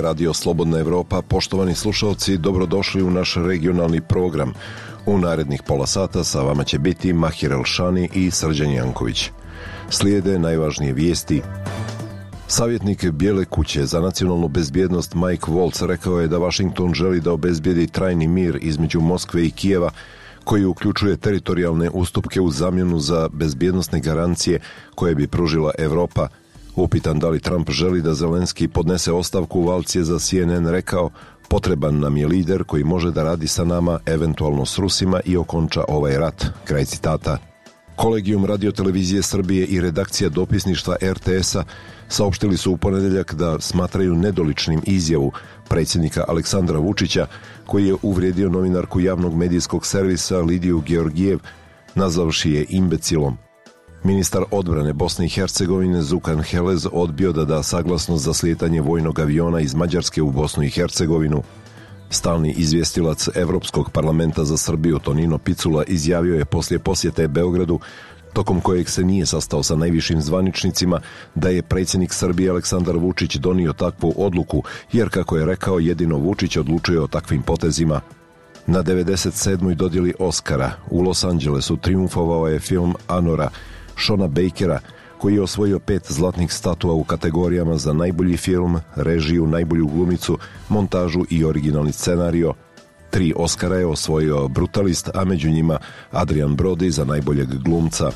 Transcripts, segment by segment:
Radio Slobodna Evropa. Poštovani slušalci, dobrodošli u naš regionalni program. U narednih pola sata sa vama će biti Mahir Elšani i Srđan Janković. Slijede najvažnije vijesti. Savjetnik Bijele kuće za nacionalnu bezbjednost Mike Waltz rekao je da Washington želi da obezbijedi trajni mir između Moskve i Kijeva, koji uključuje teritorijalne ustupke u zamjenu za bezbjednosne garancije koje bi pružila Evropa. Upitan da li Trump želi da Zelenski podnese ostavku, Waltz je za CNN rekao: potreban nam je lider koji može da radi sa nama, eventualno s Rusima, i okonča ovaj rat. Kraj citata. Kolegijum radiotelevizije Srbije i redakcija dopisništva RTS-a saopštili su u ponedeljak da smatraju nedoličnim izjavu predsjednika Aleksandra Vučića, koji je uvrijedio novinarku javnog medijskog servisa Lidiju Georgijev, nazavši je imbecilom. Ministar odbrane Bosne i Hercegovine Zukan Helez odbio da da saglasnost za slijetanje vojnog aviona iz Mađarske u Bosnu i Hercegovinu. Stalni izvjestilac Evropskog parlamenta za Srbiju Tonino Picula izjavio je poslije posjete Beogradu, tokom kojeg se nije sastao sa najvišim zvaničnicima, da je predsjednik Srbije Aleksandar Vučić donio takvu odluku, jer, kako je rekao, jedino Vučić odlučuje o takvim potezima. Na 97. dodjeli Oscara u Los Angelesu triumfovao je film Anora Shona Bakera, koji je osvojio 5 zlatnih statua u kategorijama za najbolji film, režiju, najbolju glumicu, montažu i originalni scenario. 3 Oscara je osvojio Brutalist, a među njima Adrian Brody za najboljeg glumca.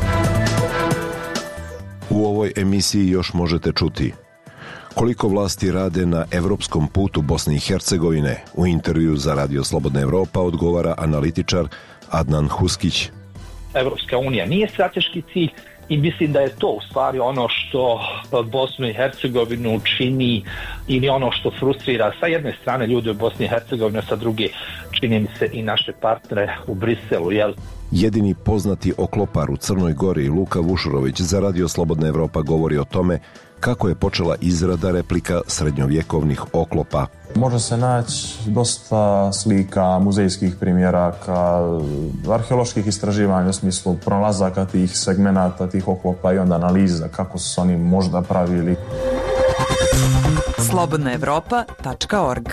U ovoj emisiji još možete čuti: koliko vlasti rade na evropskom putu Bosne i Hercegovine. U intervju za Radio Slobodna Evropa odgovara analitičar Adnan Huskić. Evropska unija nije strateški cilj i mislim da je to u stvari ono što Bosnu i Hercegovinu čini, ili ono što frustrira sa jedne strane ljude u Bosni i Hercegovini, sa druge čini mi se i naše partnere u Briselu, jel? Jedini poznati oklopar u Crnoj Gori, Luka Vušurović, za Radio Slobodna Evropa govori o tome kako je počela izrada replika srednjovjekovnih oklopa. Može se naći dosta slika, muzejskih primjeraka, arheoloških istraživanja u smislu pronalazaka tih segmenata, tih oklopa i onda analiza kako su oni možda pravili. slobodnaevropa.org.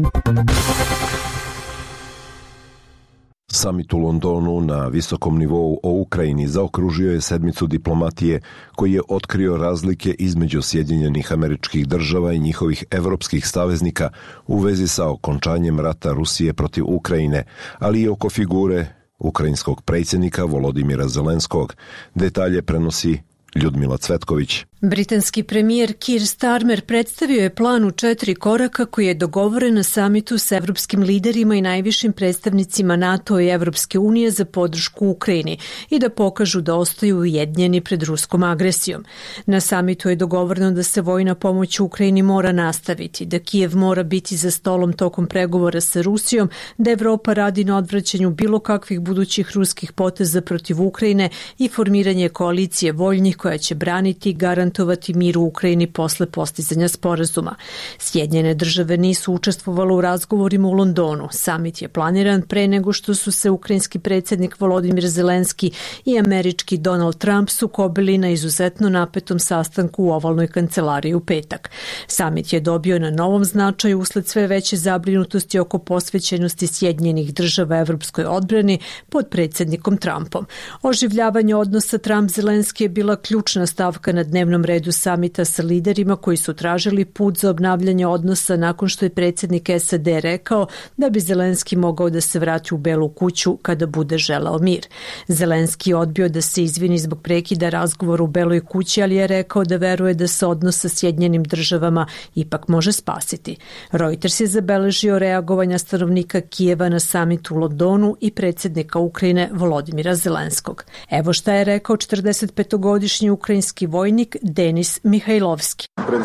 Samit u Londonu na visokom nivou o Ukrajini zaokružio je sedmicu diplomatije, koji je otkrio razlike između Sjedinjenih Američkih Država i njihovih evropskih saveznika u vezi sa okončanjem rata Rusije protiv Ukrajine, ali i oko figure ukrajinskog predsjednika Volodimira Zelenskog. Detalje prenosi Ljudmila Cvetković. Britanski premijer Keir Starmer predstavio je plan u 4 koraka koji je dogovoren na samitu s evropskim liderima i najvišim predstavnicima NATO i Evropske unije za podršku Ukrajini i da pokažu da ostaju ujedinjeni pred ruskom agresijom. Na samitu je dogovoreno da se vojna pomoć Ukrajini mora nastaviti, da Kijev mora biti za stolom tokom pregovora sa Rusijom, da Evropa radi na odvraćanju bilo kakvih budućih ruskih poteza protiv Ukrajine i formiranje koalicije voljnih koja će braniti i garantovati mir u Ukrajini posle postizanja sporazuma. Sjedinjene države nisu učestvovale u razgovorima u Londonu. Samit je planiran pre nego što su se ukrajinski predsjednik Volodimir Zelenski i američki Donald Trump sukobili na izuzetno napetom sastanku u ovalnoj kancelariji u petak. Samit je dobio na novom značaju usled sve veće zabrinutosti oko posvećenosti Sjedinjenih država evropskoj odbrani pod predsjednikom Trumpom. Oživljavanje odnosa Trump-Zelenski je bila ključna stavka na dnevnom redu samita sa liderima koji su tražili put za obnavljanje odnosa nakon što je predsjednik SAD rekao da bi Zelenski mogao da se vrati u Belu kuću kada bude želeo mir. Zelenski je odbio da se izvini zbog prekida razgovora u Beloj kući, ali je rekao da veruje da se odnos sa Sjedinjenim državama ipak može spasiti. Reuters je zabeležio reagovanja stanovnika Kijeva na samitu u Londonu i predsjednika Ukrajine Volodimira Zelenskog. Evo šta je rekao 45-godišnji ukrajinski vojnik Denis Mihajlovski.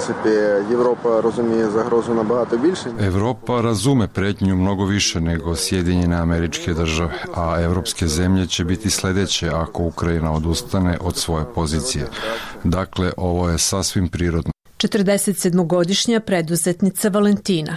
Evropa razume pretnju mnogo više nego Sjedinjene Američke Države, a evropske zemlje će biti sljedeće ako Ukrajina odustane od svoje pozicije. Dakle, ovo je sasvim prirodno. 47-godišnja preduzetnica Valentina.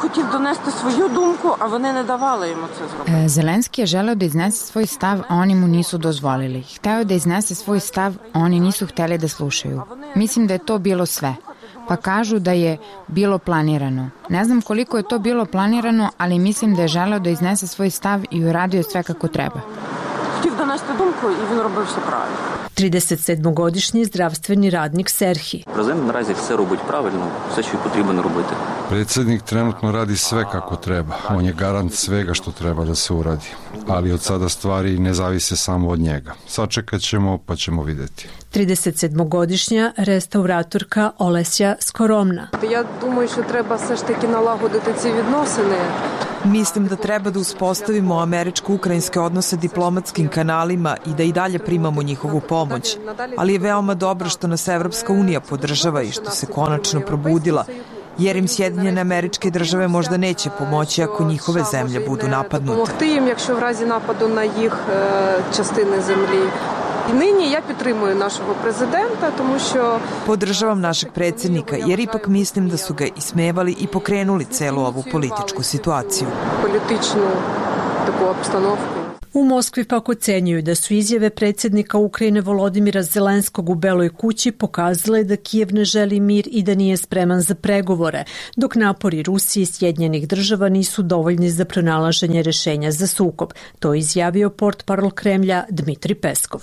Zelenski je želeo da iznese svoj stav, a oni mu nisu dozvolili. Hteo da iznese svoj stav, a oni nisu hteli da slušaju. Mislim da je to bilo sve. pa kažu da je bilo planirano. Ne znam koliko je to bilo planirano, ali mislim da je želeo da iznese svoj stav i uradio sve kako treba. Хотів донести думку, і він робив все правильно. 37-godišnji zdravstveni radnik Serhi. Президент наразі все робить правильно, все, що потрібно робити. Predsjednik trenutno radi sve kako treba. On je garant svega što treba da se uradi. Ali od sada stvari ne zavise samo od njega. Sačekat ćemo pa ćemo vidjeti. 37-godišnja restauratorka Olesja Skoromna. Я думаю, що треба все ж таки налагодити ці відносини. Mislim da treba da uspostavimo američko-ukrajinske odnose diplomatskim kanalima i da i dalje primamo njihovu pomoć. Ali je veoma dobro što nas Evropska unija podržava i što se konačno probudila, jer im Sjedinjene Američke Države možda neće pomoći ako njihove zemlje budu napadnute. Допомогти їм, якщо в разі нападу на їх частини землі. I нині ja підтримую našeg prezidenta, тому що... Podržavam našeg predsjednika, jer ipak mislim da su ga ismevali i pokrenuli celu ovu političku situaciju. Političnu taku opstanovku. U Moskvi pak ocenjuju da su izjave predsjednika Ukrajine Volodimira Zelenskog u Beloj kući pokazale da Kijev ne želi mir i da nije spreman za pregovore, dok napori Rusije i Sjedinjenih Država nisu dovoljni za pronalaženje rešenja za sukob. To je izjavio portparol Kremlja Dmitri Peskov.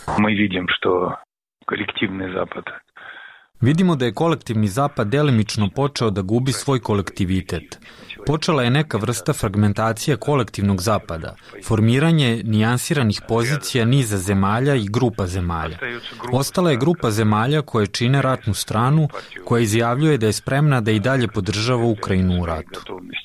Vidimo da je kolektivni zapad delimično počeo da gubi svoj kolektivitet. Počela je neka vrsta fragmentacije kolektivnog zapada, formiranje nijansiranih pozicija niza zemalja i grupa zemalja. Ostala je grupa zemalja koje čine ratnu stranu, koja izjavljuje da je spremna da i dalje podržava Ukrajinu u ratu.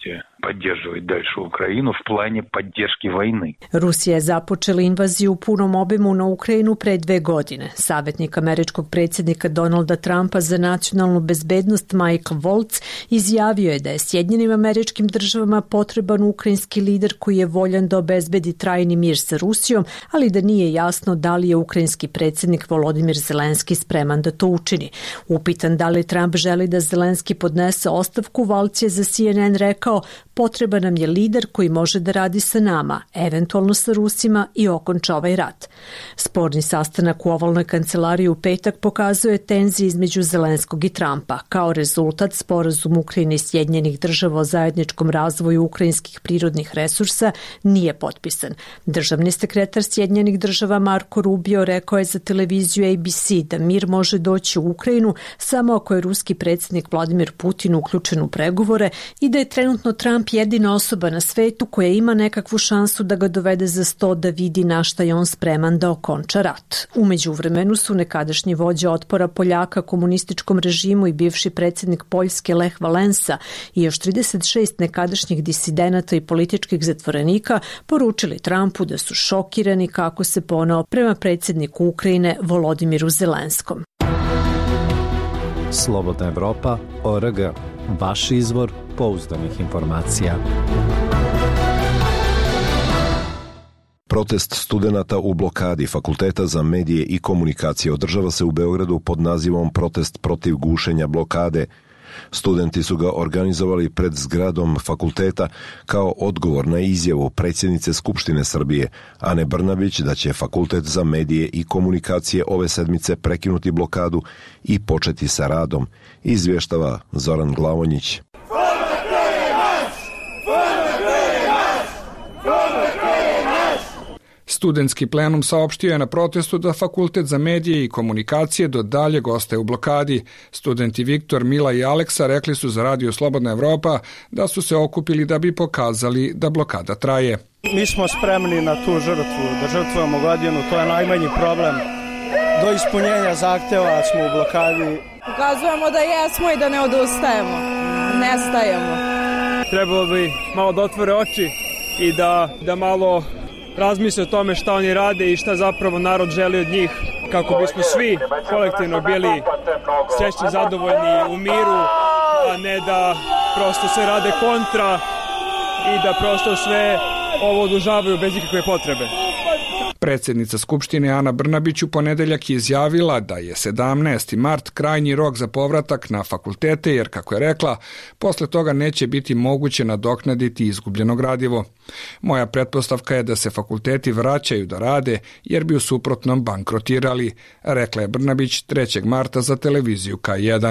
Rusija je započela invaziju u punom obimu na Ukrajinu pre 2 godine. Savjetnik američkog predsjednika Donalda Trumpa za nacionalnu bezbednost Michael Waltz izjavio je da je Sjedinjenim Američkim Državama potreban ukrajinski lider koji je voljan da obezbedi trajni mir sa Rusijom, ali da nije jasno da li je ukrajinski predsjednik Volodimir Zelenski spreman da to učini. Upitan da li Trump želi da Zelenski podnese ostavku, Waltz je za CNN rekao: potreban nam je lider koji može da radi sa nama, eventualno sa Rusima i okonča ovaj rat. Sporni sastanak u ovalnoj kancelariji u petak pokazuje tenzije između Zelenskog i Trumpa. Kao rezultat, sporazum Ukrajine i Sjedinjenih Država o zajedničkom razvoju ukrajinskih prirodnih resursa nije potpisan. Državni sekretar Sjedinjenih Država Marko Rubio rekao je za televiziju ABC da mir može doći u Ukrajinu samo ako je ruski predsjednik Vladimir Putin uključen u pregovore i da je trenutno Trump jedina osoba na svetu koja ima nekakvu šansu da ga dovede za sto da vidi na šta je on spreman da okonča rat. U međuvremenu su nekadašnji vođa otpora Poljaka komunističkom režimu i bivši predsjednik Poljske Lech Valensa i još 36 nekadašnjih disidenata i političkih zatvorenika poručili Trumpu da su šokirani kako se poneo prema predsjedniku Ukrajine Volodimiru Zelenskom. Slobodna Evropa.org. Vaš izvor pouzdanih informacija. Protest studenata u blokadi Fakulteta za medije i komunikacije održava se u Beogradu pod nazivom Protest protiv gušenja blokade. Studenti su ga organizovali pred zgradom fakulteta kao odgovor na izjavu predsjednice Skupštine Srbije, Ane Brnabić, da će Fakultet za medije i komunikacije ove sedmice prekinuti blokadu i početi sa radom, izvještava Zoran Glavonjić. Studentski plenum saopštio je na protestu da Fakultet za medije i komunikacije do daljeg ostaje u blokadi. Studenti Viktor, Mila i Aleksa rekli su za Radio Slobodna Evropa da su se okupili da bi pokazali da blokada traje. Mi smo spremni na tu žrtvu, da žrtvujemo godinu, to je najmanji problem. Do ispunjenja zahtjeva smo u blokadi. Ukazujemo da jesmo i da ne odustajemo, ne stajemo. Trebalo bi malo da otvore oči i da malo razmisle o tome šta oni rade i šta zapravo narod želi od njih, kako bismo svi kolektivno bili srećni, zadovoljni u miru, a ne da prosto sve rade kontra i da prosto sve ovo odužavaju bez ikakve potrebe. Predsjednica Skupštine Ana Brnabić u ponedeljak je izjavila da je 17. mart krajnji rok za povratak na fakultete, jer, kako je rekla, posle toga neće biti moguće nadoknaditi izgubljeno gradivo. Moja pretpostavka je da se fakulteti vraćaju da rade, jer bi u suprotnom bankrotirali, rekla je Brnabić 3. marta za televiziju K1.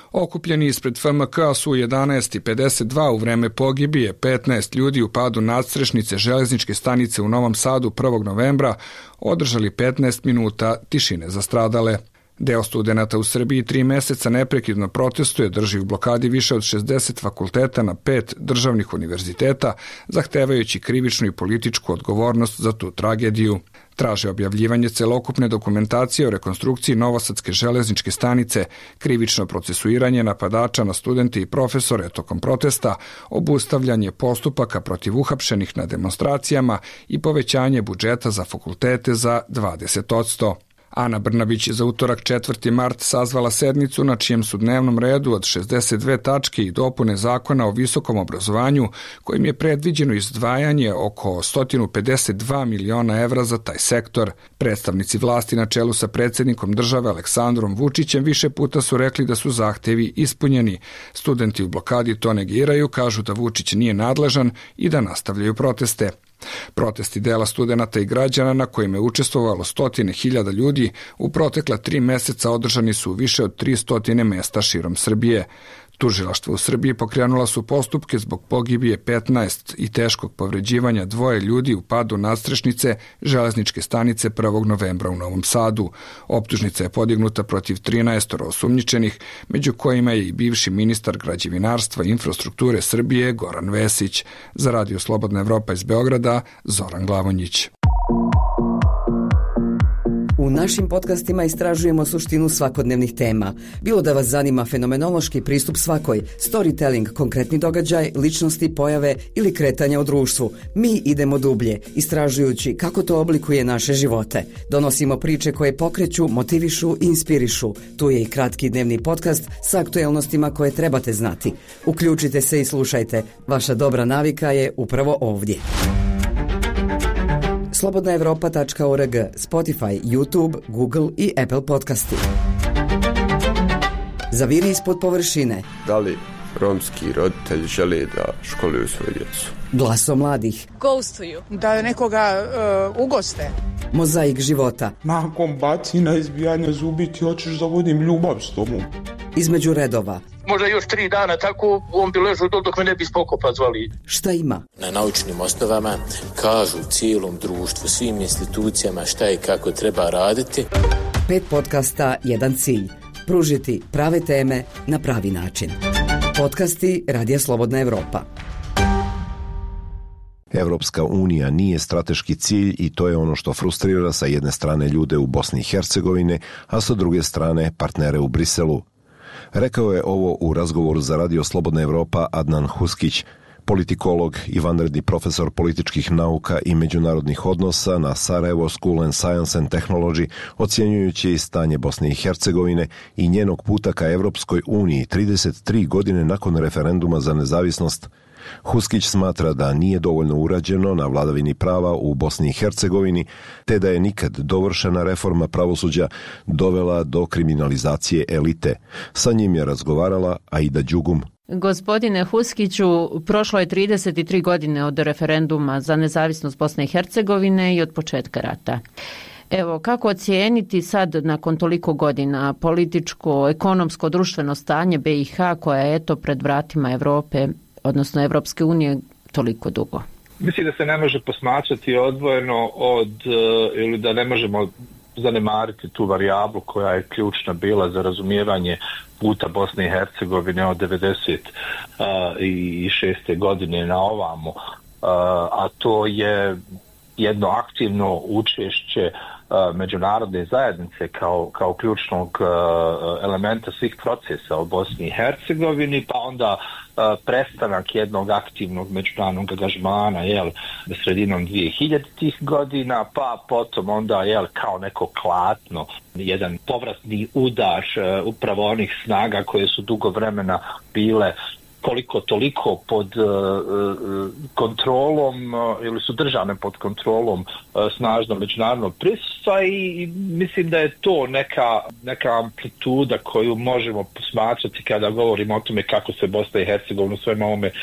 Okupljeni ispred FMK su u 11:52 u vreme pogibije 15 ljudi u padu nadstrešnice železničke stanice u Novom Sadu 1. novembra održali 15 minuta tišine za stradale. Deo studenata u Srbiji 3 meseca neprekidno protestuje, drži u blokadi više od 60 fakulteta na 5 državnih univerziteta, zahtevajući krivičnu i političku odgovornost za tu tragediju. Traže objavljivanje celokupne dokumentacije o rekonstrukciji Novosadske železničke stanice, krivično procesuiranje napadača na studente i profesore tokom protesta, obustavljanje postupaka protiv uhapšenih na demonstracijama i povećanje budžeta za fakultete za 20%. Ana Brnabić je za utorak 4. mart sazvala sednicu na čijem su dnevnom redu od 62 tačke i dopune zakona o visokom obrazovanju, kojim je predviđeno izdvajanje oko 152 miliona evra za taj sektor. Predstavnici vlasti na čelu sa predsjednikom države Aleksandrom Vučićem više puta su rekli da su zahtevi ispunjeni. Studenti u blokadi to negiraju, kažu da Vučić nije nadležan i da nastavljaju proteste. Protesti dela studenata i građana na kojima je učestvovalo 100.000 ljudi u protekla 3 meseca održani su u više od 300 mesta širom Srbije. Tužilaštvo u Srbiji pokrenula su postupke zbog pogibije 15 i teškog povređivanja 2 ljudi u padu nadstrešnice železničke stanice 1. novembra u Novom Sadu. Optužnica je podignuta protiv 13 osumnjičenih, među kojima je i bivši ministar građevinarstva i infrastrukture Srbije Goran Vesić. Za Radio Slobodna Evropa iz Beograda, Zoran Glavonjić. U našim podcastima istražujemo suštinu svakodnevnih tema. Bilo da vas zanima fenomenološki pristup svakoj, storytelling, konkretni događaj, ličnosti, pojave ili kretanja u društvu, mi idemo dublje, istražujući kako to oblikuje naše živote. Donosimo priče koje pokreću, motivišu i inspirišu. Tu je i kratki dnevni podcast sa aktuelnostima koje trebate znati. Uključite se i slušajte. Vaša dobra navika je upravo ovdje. slobodnaevropa.org, Spotify, YouTube, Google i Apple podcasti. Zaviri ispod površine. Da li romski roditelji žele da školuju svoju djecu? Glaso mladih. Ghostuju. Da nekoga ugoste. Mozaik života. Nakon bacina izbijanja zubi ti hoćeš da vodim ljubav s tobom. Između redova. Možda još 3 dana tako on bi ležao dok me ne bi spokopa zvali. Šta ima? Na naučnim osnovama kažu cijelom društvu, svim institucijama šta i kako treba raditi. 5 podcasta, 1 cilj. Pružiti prave teme na pravi način. Podcasti Radija Slobodna Evropa. Evropska unija nije strateški cilj i to je ono što frustrira sa jedne strane ljude u Bosni i Hercegovini, a sa druge strane partnere u Briselu. Rekao je ovo u razgovoru za Radio Slobodna Evropa Adnan Huskić, politikolog i vanredni profesor političkih nauka i međunarodnih odnosa na Sarajevo School and Science and Technology, ocjenjujući stanje Bosne i Hercegovine i njenog puta ka Evropskoj uniji 33 godine nakon referenduma za nezavisnost. Huskić smatra da nije dovoljno urađeno na vladavini prava u Bosni i Hercegovini, te da je nikad dovršena reforma pravosuđa dovela do kriminalizacije elite. Sa njim je razgovarala Aida Đugum. Gospodine Huskiću, prošlo je 33 godine od referenduma za nezavisnost Bosne i Hercegovine i od početka rata. Evo, kako ocijeniti sad, nakon toliko godina, političko, ekonomsko, društveno stanje BiH koja je eto pred vratima Evrope, odnosno Evropske unije, toliko dugo? Mislim da se ne može posmatrati odvojeno ili da ne možemo zanemariti tu varijablu koja je ključna bila za razumijevanje puta Bosne i Hercegovine od 96. godine na ovamo, a to je jedno aktivno učešće međunarodne zajednice kao ključnog elementa svih procesa u Bosni i Hercegovini, pa onda prestanak jednog aktivnog međunarodnog angažmana sredinom 2000-ih godina, pa potom onda kao neko klatno, jedan povratni udar upravo onih snaga koje su dugo vremena bile koliko toliko pod kontrolom ili su držane pod kontrolom snažnog međunarodnog prisustva i mislim da je to neka amplituda koju možemo posmatrati kada govorimo o tome kako se Bosna i Hercegovina u svojom ovome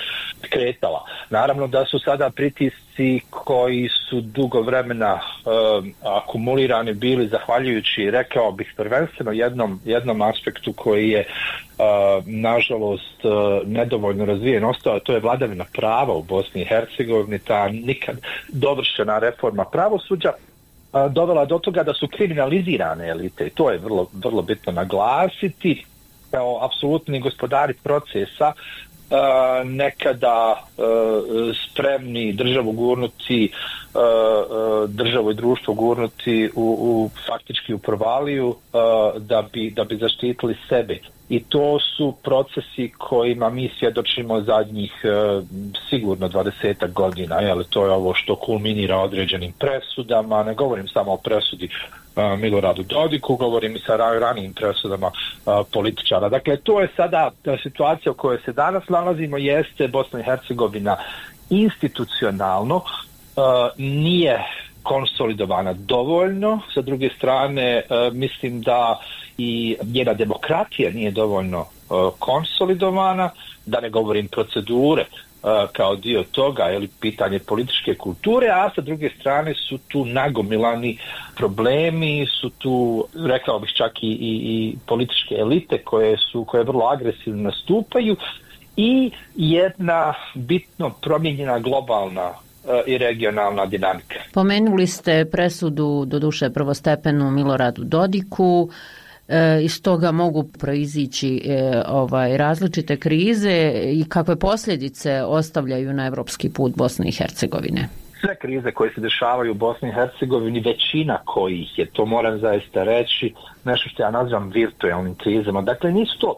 kretala. Naravno da su sada pritisci koji su dugo vremena akumulirani bili zahvaljujući, rekao bih, prvenstveno jednom aspektu koji je nažalost nedovoljno razvijen ostao, to je vladavina prava u Bosni i Hercegovini, ta nikad dovršena reforma pravosuđa dovela do toga da su kriminalizirane elite i to je vrlo, vrlo bitno naglasiti kao apsolutni gospodari procesa, nekada spremni državu gurnuti, državu i društvo gurnuti faktički u provaliju da bi zaštitili sebe. I to su procesi kojima mi svjedočimo zadnjih sigurno 20 godina. To je ovo što kulminira određenim presudama. Ne govorim samo o presudi Miloradu Dodiku, govorim i sa ranijim presudama političara. Dakle, to je sada situacija u kojoj se danas nalazimo, jeste Bosna i Hercegovina institucionalno nije konsolidovana dovoljno. Sa druge strane, mislim da i njena demokratija nije dovoljno konsolidovana, da ne govorim procedure kao dio toga, ili pitanje političke kulture, a sa druge strane su tu nagomilani problemi, su tu, rekao bih, čak i političke elite koje vrlo agresivno nastupaju i jedna bitno promijenjena globalna i regionalna dinamika. Pomenuli ste presudu, doduše prvostepenu, Miloradu Dodiku. Iz toga mogu proizići različite krize i kakve posljedice ostavljaju na evropski put Bosne i Hercegovine. Sve krize koje se dešavaju u Bosni i Hercegovini, većina kojih je, to moram zaista reći, nešto što ja nazivam virtualnim krizama. Dakle, nisu to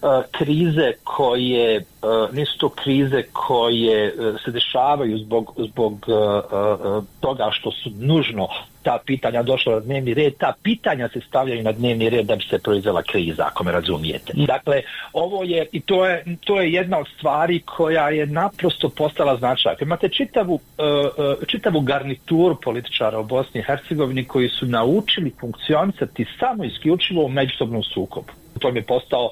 krize koje se dešavaju zbog toga što su nužno ta pitanja došla na dnevni red, ta pitanja se stavljaju na dnevni red da bi se proizvela kriza, ako me razumijete. Dakle, ovo je, i to je jedna od stvari koja je naprosto postala značajna. Imate čitavu garnituru političara u Bosni i Hercegovini koji su naučili funkcionisati samo isključivo u međusobnom sukobu. To mi je postao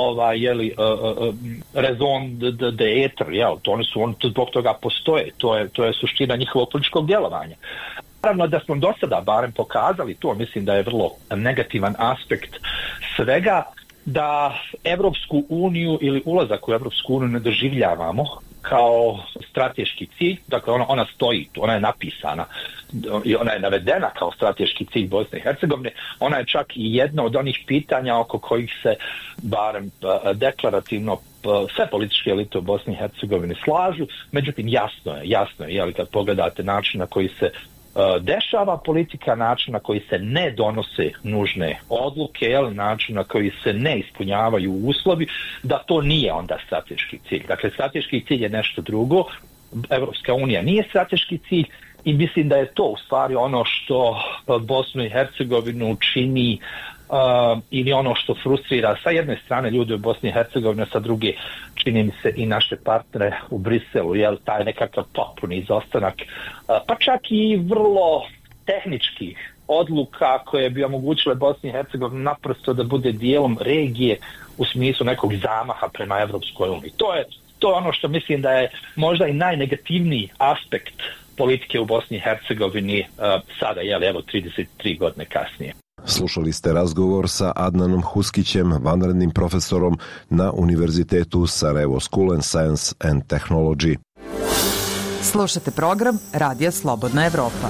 raison d'être, oni zbog toga postoje, to je suština njihovog političkog djelovanja. Naravno da smo do sada barem pokazali, to mislim da je vrlo negativan aspekt svega, da Evropsku uniju ili ulazak u Evropsku uniju ne doživljavamo kao strateški cilj. Dakle, ona stoji tu, ona je napisana i ona je navedena kao strateški cilj Bosne i Hercegovine. Ona je čak i jedna od onih pitanja oko kojih se barem deklarativno sve političke elite u Bosni i Hercegovini slažu. Međutim, jasno je, ali kad pogledate način na koji se dešava politika, način na koji se ne donose nužne odluke, način na koji se ne ispunjavaju uslovi, da to nije onda strateški cilj. Dakle, strateški cilj je nešto drugo. Evropska unija nije strateški cilj i mislim da je to u stvari ono što Bosnu i Hercegovinu čini ili ono što frustrira sa jedne strane ljude u Bosni i Hercegovini, sa druge čini mi se i naše partnere u Briselu, taj nekakav potpuni izostanak, pa čak i vrlo tehničkih odluka koje bi omogućile Bosni i Hercegovini naprosto da bude dijelom regije u smislu nekog zamaha prema Evropskoj uniji. To je ono što mislim da je možda i najnegativniji aspekt politike u Bosni i Hercegovini sada, 33 godine kasnije. Slušali ste razgovor sa Adnanom Huskićem, vanrednim profesorom na Univerzitetu Sarajevo School and Science and Technology. Slušate program Radija Slobodna Evropa.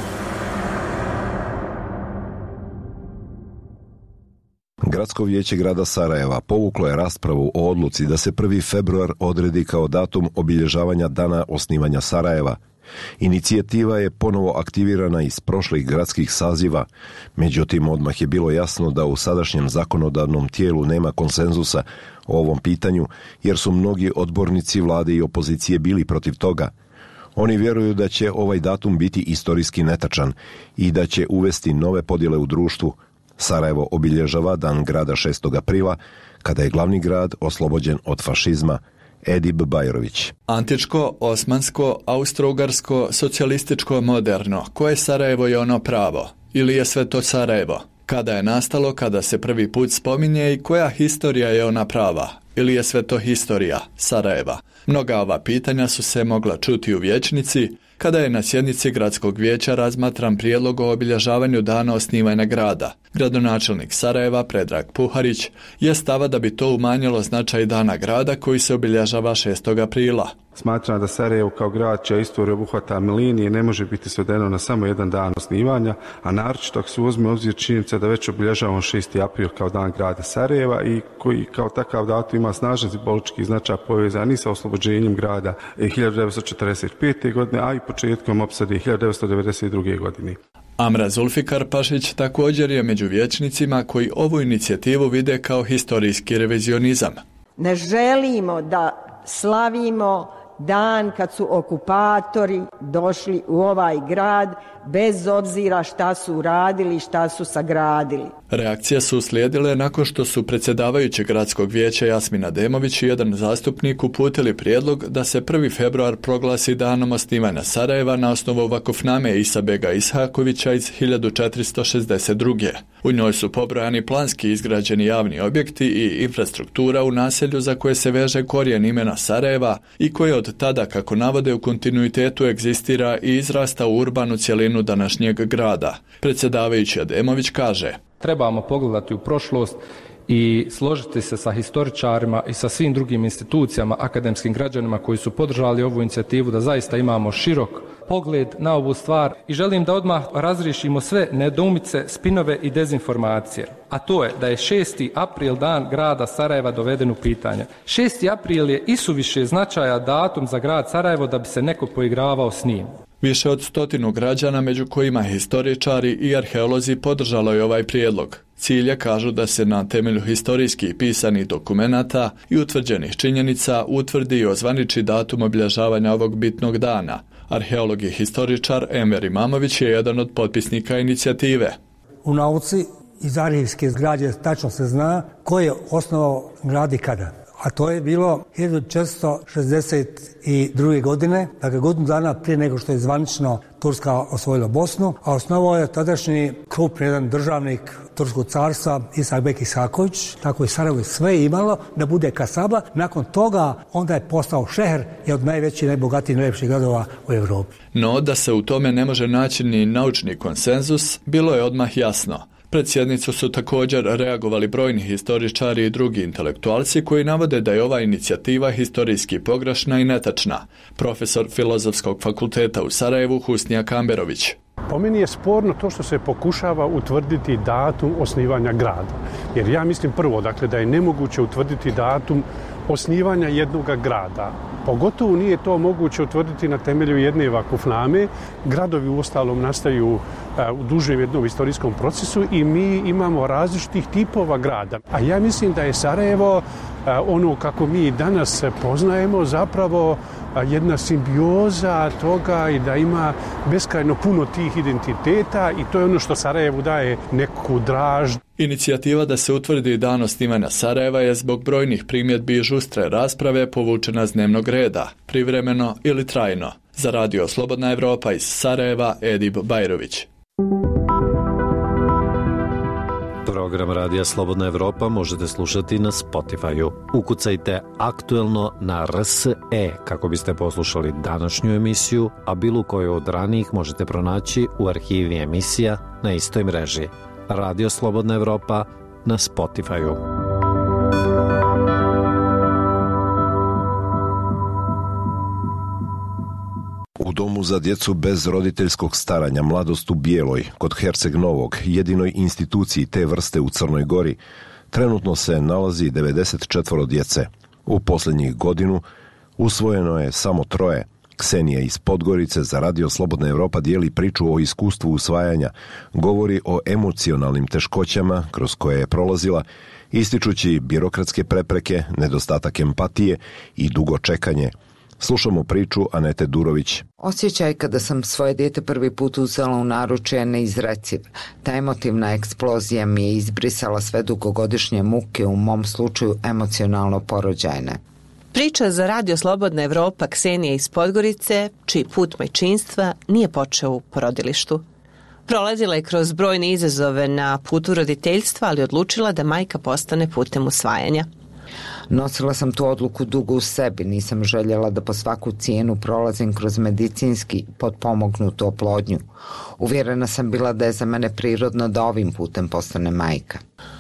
Gradsko vijeće grada Sarajeva povuklo je raspravu o odluci da se 1. februar odredi kao datum obilježavanja dana osnivanja Sarajeva. Inicijativa je ponovo aktivirana iz prošlih gradskih saziva, međutim odmah je bilo jasno da u sadašnjem zakonodavnom tijelu nema konsenzusa o ovom pitanju, jer su mnogi odbornici vlade i opozicije bili protiv toga. Oni vjeruju da će ovaj datum biti istorijski netačan i da će uvesti nove podjele u društvu. Sarajevo obilježava dan grada 6. aprila, kada je glavni grad oslobođen od fašizma. Edip Bajrović. Antičko, osmansko, austro-ugarsko, socijalističko, moderno. Koje Sarajevo je ono pravo? Ili je sve to Sarajevo? Kada je nastalo, kada se prvi put spominje i koja historija je ona prava? ili je sve to historija Sarajeva? Mnoga ova pitanja su se mogla čuti u vijećnici kada je na sjednici gradskog vijeća razmatran prijedlog o obilježavanju dana osnivanja grada. Gradonačelnik Sarajeva Predrag Puharić je stava da bi to umanjilo značaj dana grada koji se obilježava 6. aprila. Smatram da Sarajevo kao grad čija istorija obuhvata milenije ne može biti svedeno na samo jedan dan osnivanja, a naročito ako se uzme obzir činjenica da već obilježavamo 6. april kao dan grada Sarajeva i koji kao takav datum ima snažan simbolički značaj povezan i sa oslobođenjem grada 1945. godine, a i početkom opsade 1992. godine. Amra Zulfikar Pašić također je među vijećnicima koji ovu inicijativu vide kao historijski revizionizam. Ne želimo da slavimo dan kad su okupatori došli u ovaj grad bez obzira šta su radili, šta su sagradili. Reakcije su uslijedile nakon što su predsjedavajući gradskog vijeća Jasmina Demović i jedan zastupnik uputili prijedlog da se 1. februar proglasi danom osnivanja Sarajeva na osnovu vakufname Isa Bega Ishakovića iz 1462. U njoj su pobrojani planski izgrađeni javni objekti i infrastruktura u naselju za koje se veže korijen imena Sarajeva i koje od tada, kako navode, u kontinuitetu egzistira i izrasta u urbanu cjelinu današnjeg grada. Predsjedavajući Ademović kaže: Trebamo pogledati u prošlost i složiti se sa historičarima i sa svim drugim institucijama, akademskim građanima koji su podržali ovu inicijativu da zaista imamo širok pogled na ovu stvar i želim da odmah razriješimo sve nedoumice, spinove i dezinformacije. A to je da je 6. april dan grada Sarajeva doveden u pitanje. 6. april je isuviše značaja datum za grad Sarajevo da bi se neko poigravao s njim. Više od 100 građana, među kojima historičari i arheolozi, podržalo je ovaj prijedlog. Cilj je, kažu, da se na temelju historijskih pisanih dokumenata i utvrđenih činjenica utvrdi i ozvaniči datum obilježavanja ovog bitnog dana. Arheolog i historičar Enver Imamović je jedan od potpisnika inicijative. U nauci iz arhivske građe tačno se zna ko je osnovao grad i kada. A to je bilo 1462. godine, dakle godinu dana prije nego što je zvanično Turska osvojila Bosnu, a osnovao je tadašnji krupni jedan državnik Turskog carstva Isak Bek Ishaković, tako je Sarajevo sve imalo da bude kasaba. Nakon toga onda je postao šeher i od najvećih, najbogatijih, najljepših gradova u Europi. No, da se u tome ne može naći ni naučni konsenzus, bilo je odmah jasno. Pred sjednicu su također reagovali brojni historičari i drugi intelektualci koji navode da je ova inicijativa historijski pogrešna i netačna. Profesor Filozofskog fakulteta u Sarajevu Husnija Kamberović. Po meni je sporno to što se pokušava utvrditi datum osnivanja grada. Jer ja mislim prvo, dakle, da je nemoguće utvrditi datum osnivanja jednog grada. Pogotovo nije to moguće utvrditi na temelju jedne vakufname. Gradovi uostalom nastaju u dužem jednom istorijskom procesu i mi imamo različitih tipova grada. A ja mislim da je Sarajevo, ono kako mi danas poznajemo, zapravo jedna simbioza toga i da ima beskrajno puno tih identiteta i to je ono što Sarajevu daje neku draž. Inicijativa da se utvrdi dan osnivanja Sarajeva je zbog brojnih primjedbi i žustre rasprave povučena s dnevnog reda, privremeno ili trajno. Za Radio Slobodna Evropa iz Sarajeva, Edib Bajrović. Program Radija Slobodna Evropa možete slušati na Spotify-u. Ukucajte aktuelno na RSE kako biste poslušali današnju emisiju, a bilo koju od ranijih možete pronaći u arhivi emisija na istoj mreži. Radio Slobodna Evropa na Spotify-u. U domu za djecu bez roditeljskog staranja Mladost u Bijeloj, kod Herceg Novog, jedinoj instituciji te vrste u Crnoj Gori, trenutno se nalazi 94 djece. U posljednjih godinu usvojeno je samo 3. Ksenija iz Podgorice za Radio Slobodna Evropa dijeli priču o iskustvu usvajanja, govori o emocionalnim teškoćama kroz koje je prolazila, ističući birokratske prepreke, nedostatak empatije i dugo čekanje. Slušamo priču Anete Durović. Osjećaj kada sam svoje dijete prvi put uzela u naručje je neizreciv. Ta emotivna eksplozija mi je izbrisala sve dugogodišnje muke, u mom slučaju emocionalno porođajne. Priča za Radio Slobodna Evropa Ksenije iz Podgorice, čiji put majčinstva nije počeo u porodilištu. Prolazila je kroz brojne izazove na putu roditeljstva, ali odlučila da majka postane putem usvajanja. Nosila sam tu odluku dugo u sebi, nisam željela da po svaku cijenu prolazim kroz medicinski potpomognutu oplodnju. Uvjerena sam bila da je za mene prirodno da ovim putem postane majka.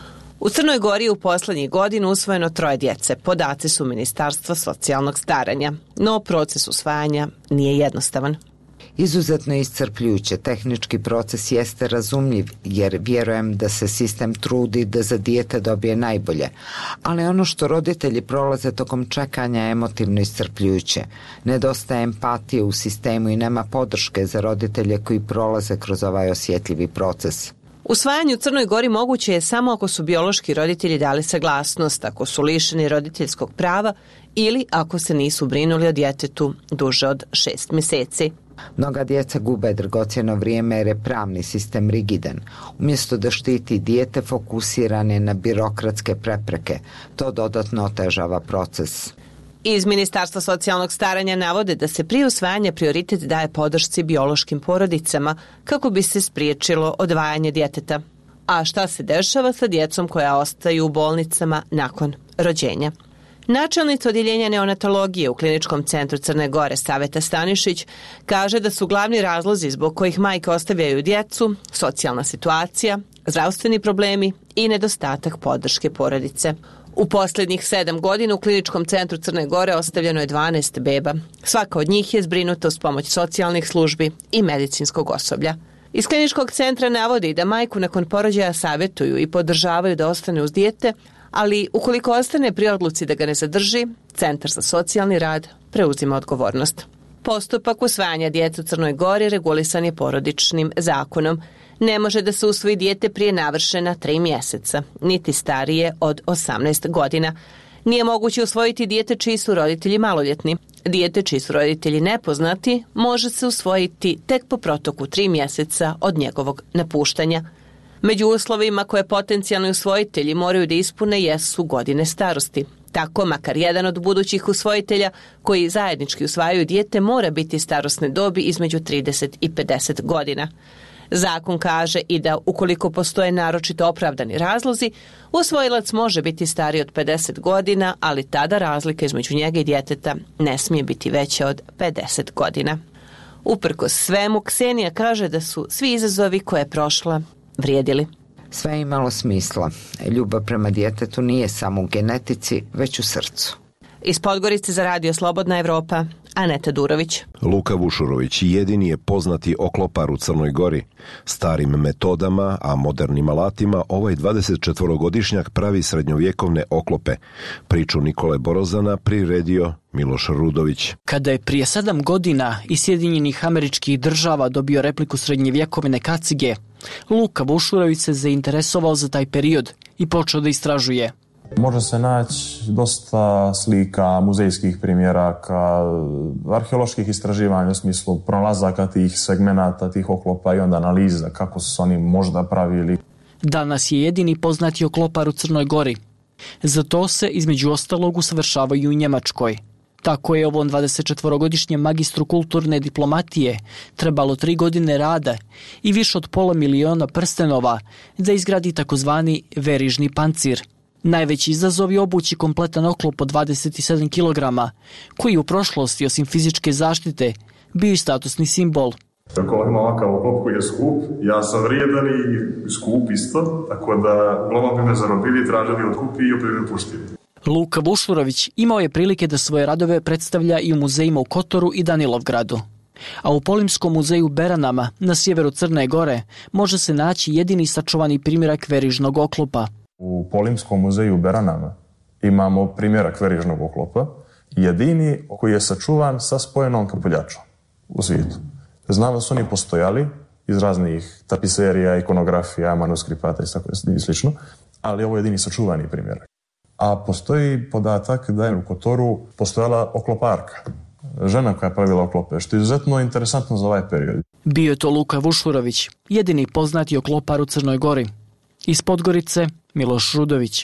U Crnoj Gori u poslednjih godina usvojeno 3 djece. Podaci su Ministarstva socijalnog staranja. No proces usvajanja nije jednostavan. Izuzetno iscrpljujuće, tehnički proces jeste razumljiv jer vjerujem da se sistem trudi da za dijete dobije najbolje, ali ono što roditelji prolaze tokom čekanja je emotivno iscrpljujuće. Nedostaje empatije u sistemu i nema podrške za roditelje koji prolaze kroz ovaj osjetljivi proces. Usvajanje u Crnoj Gori moguće je samo ako su biološki roditelji dali saglasnost, ako su lišeni roditeljskog prava ili ako se nisu brinuli o djetetu duže od 6 mjeseci. Mnoga djeca gube dragocjeno vrijeme jer je pravni sistem rigidan. Umjesto da štiti dijete, fokusiran je na birokratske prepreke. To dodatno otežava proces. Iz Ministarstva socijalnog staranja navode da se prije usvajanja prioritet daje podršci biološkim porodicama kako bi se spriječilo odvajanje djeteta. A šta se dešava sa djecom koja ostaju u bolnicama nakon rođenja? Načelnica odjeljenja neonatologije u Kliničkom centru Crne Gore Saveta Stanišić kaže da su glavni razlozi zbog kojih majke ostavljaju djecu socijalna situacija, zdravstveni problemi i nedostatak podrške porodice. U posljednjih 7 godina u Kliničkom centru Crne Gore ostavljeno je 12 beba. Svaka od njih je zbrinuta uz pomoć socijalnih službi i medicinskog osoblja. Iz Kliničkog centra navodi da majku nakon porođaja savjetuju i podržavaju da ostane uz dijete, ali ukoliko ostane pri odluci da ga ne zadrži, Centar za socijalni rad preuzima odgovornost. Postupak usvajanja djece u Crnoj Gori regulisan je porodičnim zakonom. Ne može da se usvoji dijete prije navršena 3 mjeseca, niti starije od 18 godina. Nije moguće usvojiti dijete čiji su roditelji maloljetni. Dijete čiji su roditelji nepoznati može se usvojiti tek po protoku 3 mjeseca od njegovog napuštanja. Među uslovima koje potencijalni usvojitelji moraju da ispune jesu godine starosti. Tako, makar jedan od budućih usvojitelja koji zajednički usvajaju dijete mora biti starosne dobi između 30 i 50 godina. Zakon kaže i da ukoliko postoje naročito opravdani razlozi, usvojilac može biti stariji od 50 godina, ali tada razlika između njega i djeteta ne smije biti veća od 50 godina. Uprkos svemu, Ksenija kaže da su svi izazovi koje je prošla vrijedili. Sve je imalo smisla. Ljubav prema djetetu nije samo u genetici, već u srcu. Iz Podgorice za Radio Slobodna Evropa, Aneta Durović. Luka Vušurović jedini je poznati oklopar u Crnoj Gori. Starim metodama, a modernim alatima, ovaj 24-godišnjak pravi srednjovjekovne oklope. Priču Nikole Borozana priredio Miloš Rudović. Kada je prije 7 godina iz Sjedinjenih Američkih Država dobio repliku srednjevjekovne kacige, Luka Vušurović se zainteresovao za taj period i počeo da istražuje. Može se naći dosta slika, muzejskih primjeraka, arheoloških istraživanja u smislu pronalazaka tih segmenata, tih oklopa i onda analiza kako su oni možda pravili. Danas je jedini poznati oklopar u Crnoj Gori. Za to se, između ostalog, usavršavaju u Njemačkoj. Tako je ovom 24-godišnjem magistru kulturne diplomatije trebalo 3 godine rada i više od $500,000 prstenova da izgradi takozvani verižni pancir. Najveći izazov je obući kompletan oklop od 27 kg, koji u prošlosti, osim fizičke zaštite, bio i statusni simbol. Ako ima ovakav oklop koji je skup, ja sam vrijedan i skup isto, tako da uglavnom bi me zarobili, tražili otkupi i opet me pustili. Luka Vušurović imao je prilike da svoje radove predstavlja i u muzejima u Kotoru i Danilovgradu. A u Polimskom muzeju u Beranama, na sjeveru Crne Gore, može se naći jedini sačuvani primjerak verižnog oklopa. U Polimskom muzeju u Beranama imamo primjerak verižnog oklopa, jedini koji je sačuvan sa spojenom kapuljačom u svijetu. Znam da su oni postojali iz raznih tapiserija, ikonografija, manuskripata i slično, ali ovo je jedini sačuvani primjerak. A postoji podatak da je u Kotoru postojala okloparka, žena koja je pravila oklope, što je izuzetno interesantno za ovaj period. Bio je to Luka Vušurović, jedini poznati oklopar u Crnoj Gori. Iz Podgorice, Miloš Rudović.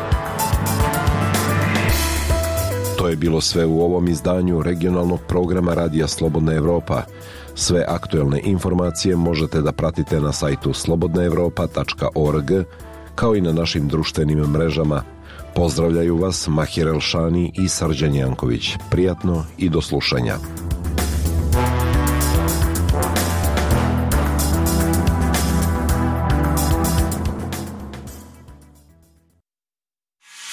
To je bilo sve u ovom izdanju regionalnog programa Radija Slobodna Evropa. Sve aktuelne informacije možete da pratite na sajtu slobodnaevropa.org, kao i na našim društvenim mrežama. Pozdravljaju vas Mahir Elšani i Srđan Janković. Prijatno i do slušanja.